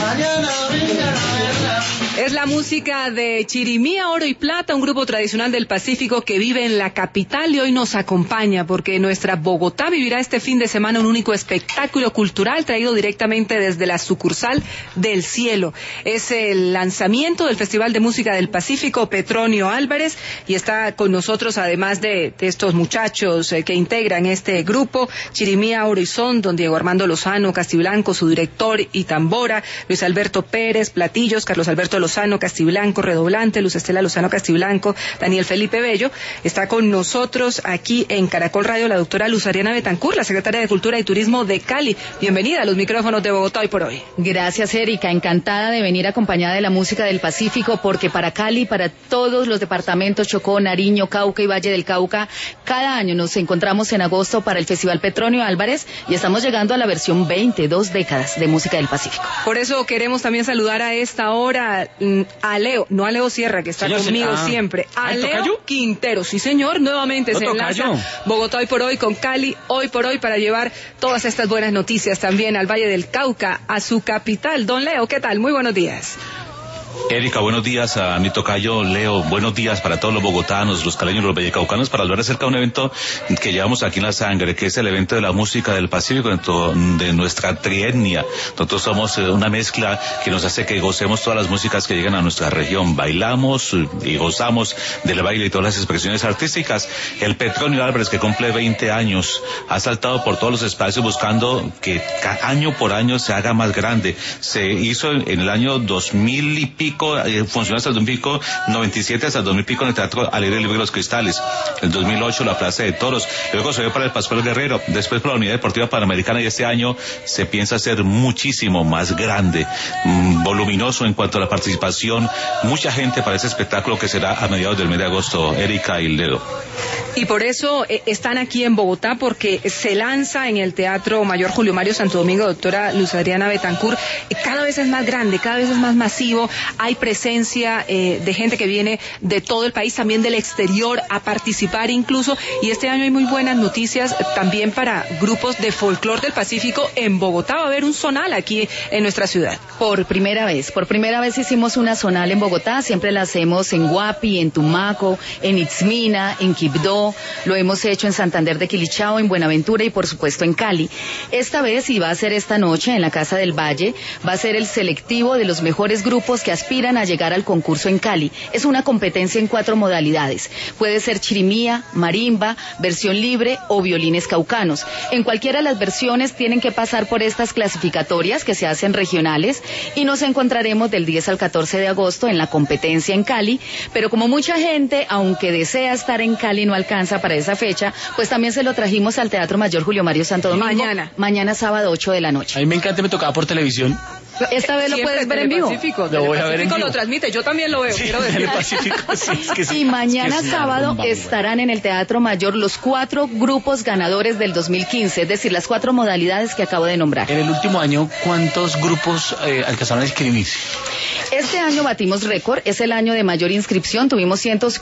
Es la música de Chirimía, Oro y Plata, un grupo tradicional del Pacífico que vive en la capital y hoy nos acompaña porque nuestra Bogotá vivirá este fin de semana un único espectáculo cultural traído directamente desde la sucursal del Cielo. Es el lanzamiento del Festival de Música del Pacífico Petronio Álvarez y está con nosotros, además de estos muchachos que integran este grupo, Chirimía, Oro y Son, don Diego Armando Lozano Castiblanco, su director y tambora, Luis Alberto Pérez, platillos, Carlos Alberto Lozano Castiblanco, redoblante, Luz Estela Lozano Castiblanco, Daniel Felipe Bello. Está con nosotros aquí en Caracol Radio la doctora Luz Ariana Betancur, la secretaria de Cultura y Turismo de Cali. Bienvenida a los micrófonos de Bogotá hoy por hoy. Gracias, Erika, encantada de venir acompañada de la música del Pacífico, porque para Cali, para todos los departamentos Chocó, Nariño, Cauca y Valle del Cauca, cada año nos encontramos en agosto para el Festival Petronio Álvarez y estamos llegando a la versión 20, 2 décadas de música del Pacífico. Por eso queremos también saludar a esta hora a Leo, no a Leo Sierra, que está conmigo siempre, a Leo ¿tocayo? Quintero, sí señor, nuevamente se enlaza Bogotá hoy por hoy con Cali hoy por hoy para llevar todas estas buenas noticias también al Valle del Cauca, a su capital. Don Leo, ¿qué tal? Muy buenos días. Erika, buenos días a mi tocayo Leo, buenos días para todos los bogotanos, los caleños, los vallecaucanos, para hablar acerca de un evento que llevamos aquí en la sangre, que es el evento de la música del Pacífico, de nuestra trietnia. Nosotros somos una mezcla que nos hace que gocemos todas las músicas que llegan a nuestra región, bailamos y gozamos del baile y todas las expresiones artísticas. El Petronio Álvarez, que cumple 20 años, ha saltado por todos los espacios buscando que año por año se haga más grande. Se hizo en el año 2000 y pico, funcionó hasta el 2097, hasta el 2000 pico en el Teatro Alegre Libre de los Cristales, el 2008 la Plaza de Toros, luego se dio para el Pascual Guerrero, después para la Unidad Deportiva Panamericana y este año se piensa hacer muchísimo más grande, voluminoso en cuanto a la participación, mucha gente para ese espectáculo que será a mediados del mes de agosto, Erika y Leo. Y por eso están aquí en Bogotá, porque se lanza en el Teatro Mayor Julio Mario Santo Domingo, doctora Luz Adriana Betancur, cada vez es más grande, cada vez es más masivo, hay presencia de gente que viene de todo el país, también del exterior, a participar incluso, y este año hay muy buenas noticias también para grupos de folclore del Pacífico. En Bogotá va a haber un zonal aquí en nuestra ciudad. Por primera vez hicimos una zonal en Bogotá, siempre la hacemos en Guapi, en Tumaco, en Itzmina, en Quibdó, lo hemos hecho en Santander de Quilichao, en Buenaventura y por supuesto en Cali. Esta vez, y va a ser esta noche en la Casa del Valle, va a ser el selectivo de los mejores grupos que aspiran a llegar al concurso en Cali. Es una competencia en 4 modalidades. Puede ser chirimía, marimba, versión libre o violines caucanos. En cualquiera de las versiones tienen que pasar por estas clasificatorias que se hacen regionales y nos encontraremos del 10 al 14 de agosto en la competencia en Cali, pero como mucha gente, aunque desea estar en Cali, no alcanza para esa fecha, pues también se lo trajimos al Teatro Mayor Julio Mario Santo Domingo. Mañana sábado 8 de la noche. A mí me encanta, me tocaba por televisión. Esta vez lo puedes ver en vivo. Lo voy a ver en vivo. Lo transmite, yo también lo veo, sí, quiero decir. Pacífico, sí, es que sí, y mañana es que sábado estarán en el Teatro Mayor los 4 grupos ganadores del 2015, es decir, las 4 modalidades que acabo de nombrar. En el último año, ¿cuántos grupos alcanzaron a inscribirse? Este año batimos récord, es el año de mayor inscripción, tuvimos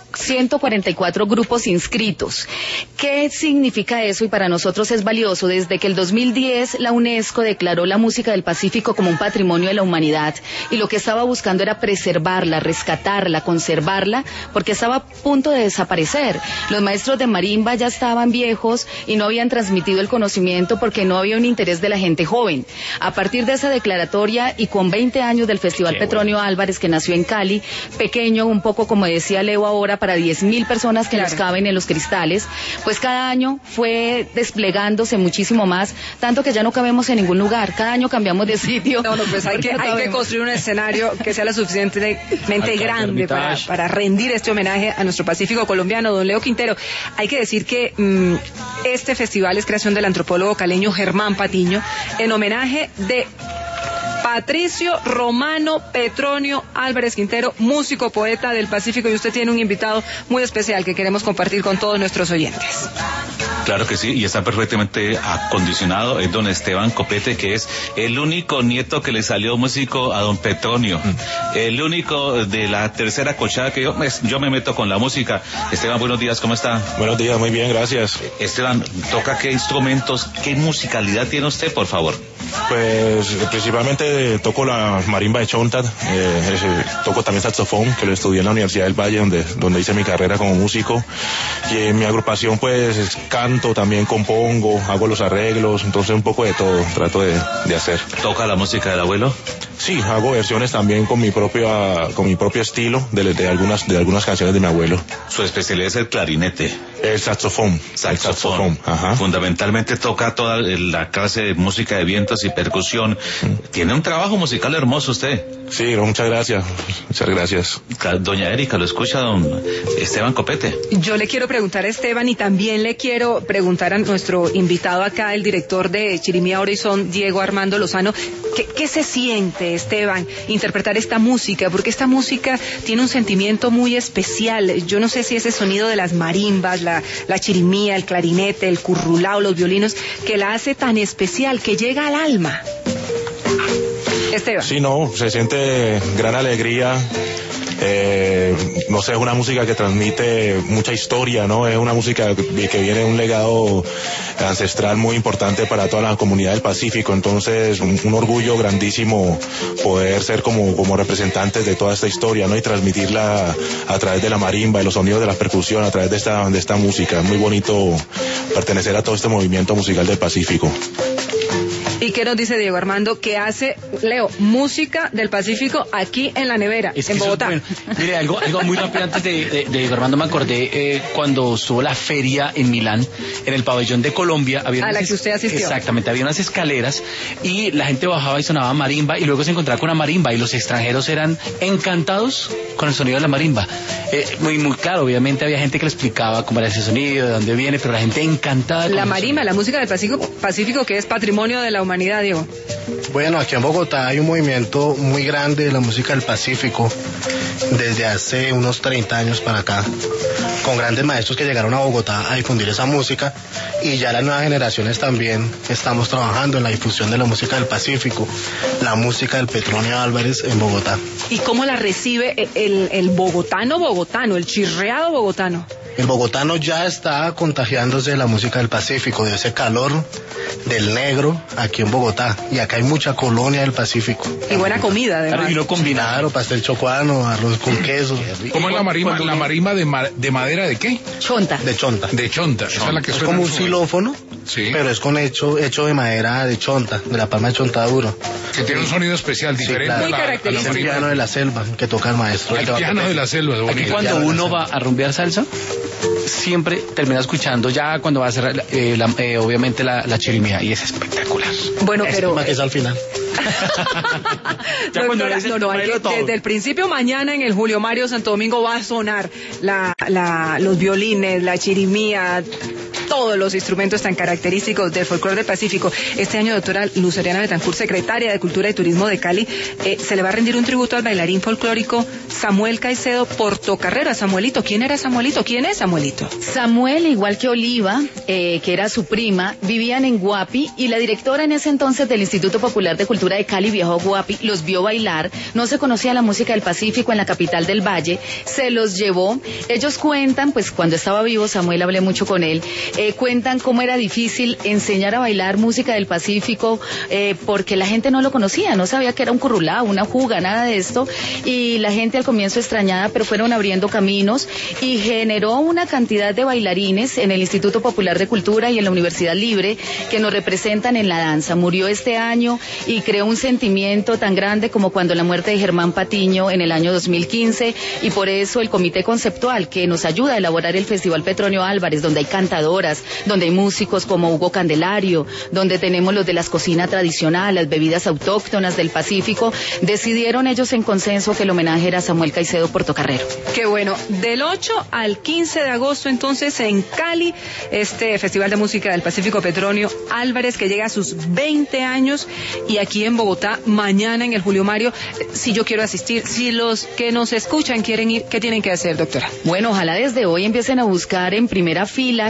144 grupos inscritos. ¿Qué significa eso? Y para nosotros es valioso. Desde que el 2010 la UNESCO declaró la música del Pacífico como un patrimonio de la humanidad y lo que estaba buscando era preservarla, rescatarla, conservarla, porque estaba a punto de desaparecer. Los maestros de marimba ya estaban viejos y no habían transmitido el conocimiento porque no había un interés de la gente joven. A partir de esa declaratoria y con 20 años del Festival Petronio Álvarez, que nació en Cali, pequeño, un poco como decía Leo ahora, para 10.000 personas que nos caben en los cristales, pues cada año fue desplegándose muchísimo más, tanto que ya no cabemos en ningún lugar, cada año cambiamos de sitio. No, pues hay que construir un escenario que sea lo suficientemente grande para rendir este homenaje a nuestro Pacífico colombiano. Don Leo Quintero, hay que decir que este festival es creación del antropólogo caleño Germán Patiño, en homenaje de Patricio Romano Petronio Álvarez Quintero, músico, poeta del Pacífico, y usted tiene un invitado muy especial que queremos compartir con todos nuestros oyentes. Claro que sí, y está perfectamente acondicionado, es don Esteban Copete, que es el único nieto que le salió músico a don Petronio, el único de la tercera cochada que yo me meto con la música. Esteban, buenos días, ¿cómo está? Buenos días, muy bien, gracias. Esteban, ¿toca qué instrumentos, qué musicalidad tiene usted, por favor? Pues principalmente toco la marimba de chonta, toco también saxofón, que lo estudié en la Universidad del Valle, donde hice mi carrera como músico. Y en mi agrupación pues canto, también compongo, hago los arreglos, entonces un poco de todo trato de hacer. ¿Toca la música del abuelo? Sí, hago versiones también con mi propio estilo de algunas canciones de mi abuelo. Su especialidad es el clarinete. El saxofón. Ajá. Fundamentalmente toca toda la clase de música de vientos y percusión. Tiene un trabajo musical hermoso usted. Sí, muchas gracias. Doña Erika, ¿lo escucha don Esteban Copete? Yo le quiero preguntar a Esteban y también le quiero preguntar a nuestro invitado acá, el director de Chirimía Oro y Son, Diego Armando Lozano, ¿qué se siente, Esteban, interpretar esta música? Porque esta música tiene un sentimiento muy especial. Yo no sé si ese sonido de las marimbas, la chirimía, el clarinete, el currulao, los violinos, que la hace tan especial, que llega al alma. Esteban. Sí, no, se siente gran alegría. No sé, es una música que transmite mucha historia, ¿no? Es una música que viene de un legado ancestral muy importante para toda la comunidad del Pacífico, entonces un orgullo grandísimo poder ser como representantes de toda esta historia, ¿no? Y transmitirla a través de la marimba, de los sonidos de la percusión, a través de esta música. Es muy bonito pertenecer a todo este movimiento musical del Pacífico. ¿Y qué nos dice Diego Armando? Que hace, Leo, música del Pacífico aquí en la nevera, en Bogotá. Mire, algo muy rápido antes de Diego Armando, me acordé cuando estuvo la feria en Milán, en el pabellón de Colombia. A la que usted asistió. Exactamente, había unas escaleras y la gente bajaba y sonaba marimba y luego se encontraba con una marimba y los extranjeros eran encantados con el sonido de la marimba. Muy claro, obviamente había gente que le explicaba cómo era ese sonido, de dónde viene, pero la gente encantada. La marimba, la música del Pacífico, que es patrimonio de la humanidad, Diego. Bueno, aquí en Bogotá hay un movimiento muy grande de la música del Pacífico desde hace unos 30 años para acá, con grandes maestros que llegaron a Bogotá a difundir esa música, y ya las nuevas generaciones también estamos trabajando en la difusión de la música del Pacífico, la música del Petronio Álvarez en Bogotá. ¿Y cómo la recibe el bogotano, el chirreado bogotano? El bogotano ya está contagiándose de la música del Pacífico, de ese calor del negro aquí en Bogotá. Y acá hay mucha colonia del Pacífico. Y buena comida, además. Claro, y lo combinado. Claro, pastel chocuano, arroz con queso. ¿Cómo es la marimba? ¿La marimba de madera de qué? Chonta. De chonta. De chonta. Esa es la que es suena como un suave. xilófono, Sí. pero es hecho de madera de chonta, de la palma de chonta duro. Que tiene un sonido especial, diferente claro. a la Muy característico. El marimba. piano de la selva que toca el maestro. El piano de la selva, de Aquí bonito. cuando uno va a rumbear salsa, siempre termina escuchando ya cuando va a hacer obviamente la chirimía, y es espectacular. Bueno, pero... Es al final. Ya cuando Doctora, dice, no, hay que, todo. desde el principio mañana en el Julio Mario Santo Domingo va a sonar los violines, la chirimía, todos los instrumentos tan característicos del folclore del Pacífico. Este año, doctora Luzariana Betancourt, secretaria de Cultura y Turismo de Cali, se le va a rendir un tributo al bailarín folclórico Samuel Caicedo Portocarrero. Samuelito, ¿quién era Samuelito? ¿Quién es Samuelito? Samuel, igual que Oliva, que era su prima, vivían en Guapi, y la directora en ese entonces del Instituto Popular de Cultura de Cali viajó a Guapi, los vio bailar, no se conocía la música del Pacífico en la capital del Valle, se los llevó. Ellos cuentan, pues cuando estaba vivo Samuel, hablé mucho con él, cuentan cómo era difícil enseñar a bailar música del Pacífico, porque la gente no lo conocía, no sabía que era un currulao, una juga, nada de esto, y la gente al comienzo extrañada, pero fueron abriendo caminos y generó una cantidad de bailarines en el Instituto Popular de Cultura y en la Universidad Libre que nos representan en la danza. Murió este año y creó un sentimiento tan grande como cuando la muerte de Germán Patiño en el año 2015, y por eso el comité conceptual que nos ayuda a elaborar el Festival Petronio Álvarez, donde hay cantadoras, donde hay músicos como Hugo Candelario, donde tenemos los de las cocinas tradicionales, las bebidas autóctonas del Pacífico, decidieron ellos en consenso que el homenaje era a Samuel Caicedo Portocarrero. Qué bueno, del 8 al 15 de agosto entonces en Cali, este Festival de Música del Pacífico Petronio Álvarez, que llega a sus 20 años, y aquí en Bogotá mañana en el Julio Mario. Si yo quiero asistir, si los que nos escuchan quieren ir, ¿qué tienen que hacer, doctora? Bueno, ojalá desde hoy empiecen a buscar en primera fila, que allí van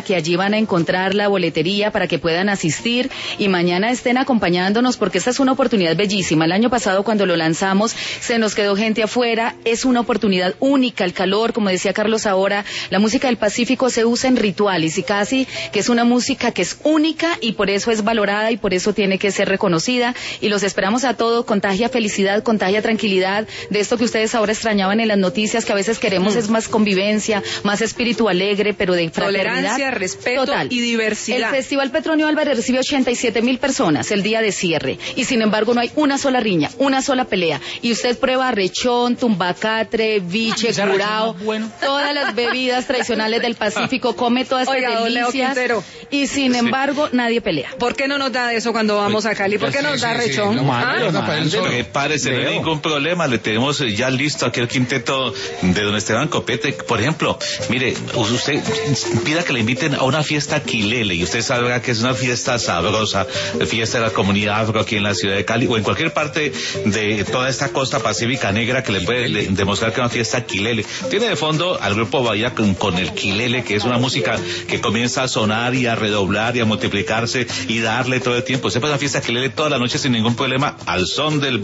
van a encontrar la boletería para que puedan asistir y mañana estén acompañándonos porque esta es una oportunidad bellísima. El año pasado cuando lo lanzamos se nos quedó gente afuera, es una oportunidad única, el calor, como decía Carlos ahora, la música del Pacífico se usa en rituales y casi que es una música que es única y por eso es valorada y por eso tiene que ser reconocida y los esperamos a todos, contagia felicidad, contagia tranquilidad, de esto que ustedes ahora extrañaban en las noticias, que a veces queremos es más convivencia, más espíritu alegre, pero de fraternidad. Tolerancia, respeto total. Y diversidad. El Festival Petronio Álvarez recibe 87,000 personas el día de cierre y sin embargo no hay una sola riña, una sola pelea y usted prueba rechón, tumbacatre, biche, curao, bueno, todas las bebidas tradicionales del Pacífico, come todas estas delicias y sin embargo nadie pelea. ¿Por qué no nos da eso cuando vamos a Cali? ¿Por qué nos da rechón? Prepárese, no hay ningún problema, le tenemos ya listo aquí el quinteto de don Esteban Copete. Por ejemplo, mire, usted pida que le inviten a una fiesta quilele y usted sabrá que es una fiesta sabrosa, fiesta de la comunidad afro aquí en la ciudad de Cali o en cualquier parte de toda esta costa pacífica negra que le puede demostrar que es una fiesta quilele. Tiene de fondo al grupo Bahía con el quilele, que es una música que comienza a sonar y a redoblar y a multiplicarse y darle todo el tiempo. Sepa una fiesta quilele toda la noche sin ningún problema al son el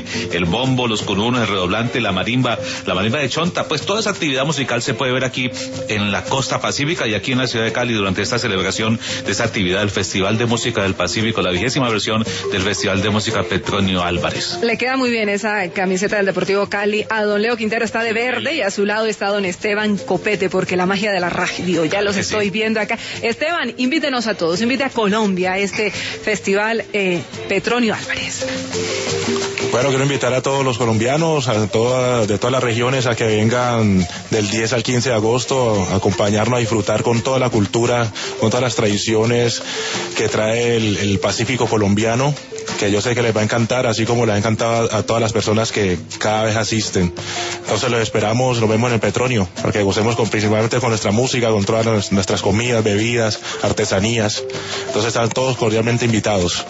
bombo, los curunos, el redoblante, la marimba de chonta. Pues toda esa actividad musical se puede ver aquí en la costa pacífica y aquí en la ciudad de Cali durante esta celebración de esta actividad del Festival de Música del Pacífico, la 20ª versión del Festival de Música Petronio Álvarez. Le queda muy bien esa camiseta del Deportivo Cali. A don Leo Quintero está de verde y a su lado está don Esteban Copete, porque la magia de la radio, ya los estoy viendo acá. Esteban, invítenos a todos, invite a Colombia a este Festival Petronio Álvarez. Bueno, quiero invitar a todos los colombianos, de todas las regiones, a que vengan del 10 al 15 de agosto a acompañarnos a disfrutar con toda la cultura, con todas las tradiciones que trae el Pacífico colombiano, que yo sé que les va a encantar, así como les ha encantado a todas las personas que cada vez asisten. Entonces los esperamos, nos vemos en el Petronio, para que gocemos principalmente con nuestra música, con todas nuestras comidas, bebidas, artesanías. Entonces están todos cordialmente invitados.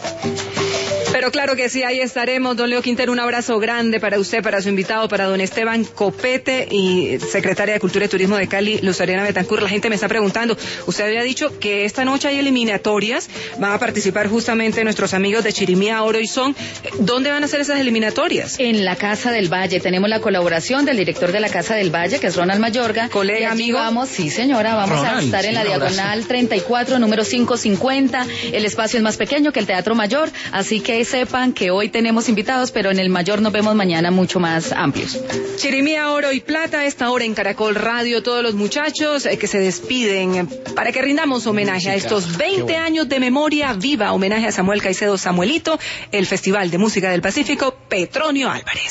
Pero claro que sí, ahí estaremos. Don Leo Quintero, un abrazo grande para usted, para su invitado, para don Esteban Copete y secretaria de Cultura y Turismo de Cali, Luz Ariana Betancourt. La gente me está preguntando, usted había dicho que esta noche hay eliminatorias, van a participar justamente nuestros amigos de Chirimía, Oro y Son. ¿Dónde van a ser esas eliminatorias? En la Casa del Valle. Tenemos la colaboración del director de la Casa del Valle, que es Ronald Mayorga. Colega, amigo. Vamos, sí señora, vamos Ronald, a estar en la diagonal 34, número 550. El espacio es más pequeño que el Teatro Mayor, así que sepan que hoy tenemos invitados, pero en el Mayor nos vemos mañana mucho más amplios. Chirimía, Oro y Plata, a esta hora en Caracol Radio, todos los muchachos que se despiden para que rindamos homenaje a estos 20 años de memoria viva, homenaje a Samuel Caicedo Samuelito, el Festival de Música del Pacífico Petronio Álvarez.